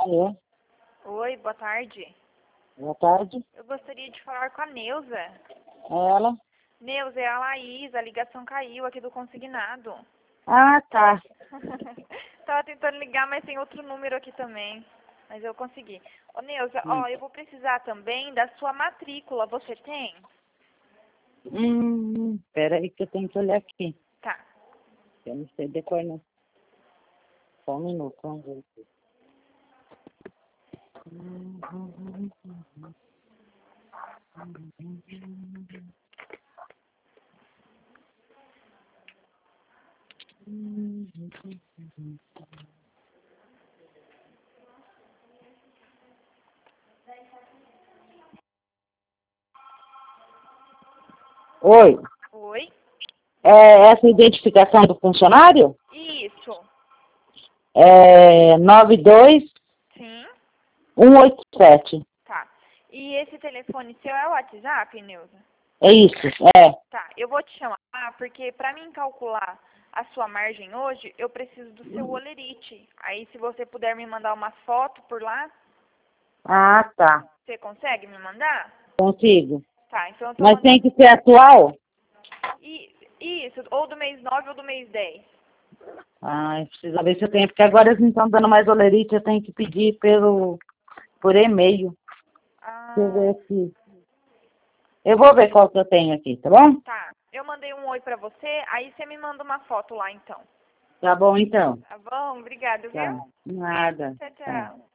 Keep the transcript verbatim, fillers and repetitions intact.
Alô? Oi, boa tarde. Boa tarde. Eu gostaria de falar com a Neuza. É ela? Neuza, é a Laís, a ligação caiu aqui do consignado. Ah, tá. Tava tentando ligar, mas tem outro número aqui também. Mas eu consegui. Ô, Neuza, Hum. ó, eu vou precisar também da sua matrícula. Você tem? Hum, pera aí que eu tenho que olhar aqui. Tá. Eu não sei decorar, não. Só um minuto, vamos ver aqui. Oi, Oi? é essa identificação do funcionário? Isso. É nove dois Sim. um oito sete. Tá. E esse telefone seu é o WhatsApp, Neuza? É isso, é. Tá. Eu vou te chamar porque pra mim calcular a sua margem hoje, eu preciso do seu olerite. Aí se você puder me mandar uma foto por lá, Ah, tá. você consegue me mandar? Consigo. Tá, então eu tô Mas tem mandando. que ser atual? E, isso, ou do mês nove ou do mês dez. Ai, precisa ver se eu tenho, porque agora eles não estão dando mais olerite, eu tenho que pedir pelo, por e-mail. Deixa eu ver Ah, aqui. Eu vou ver qual que eu tenho aqui, tá bom? tá. Eu mandei um oi pra você, aí você me manda uma foto lá então. Tá bom, então. Tá bom? Obrigada, Tá. viu? Nada. Tchau, Tá. tchau.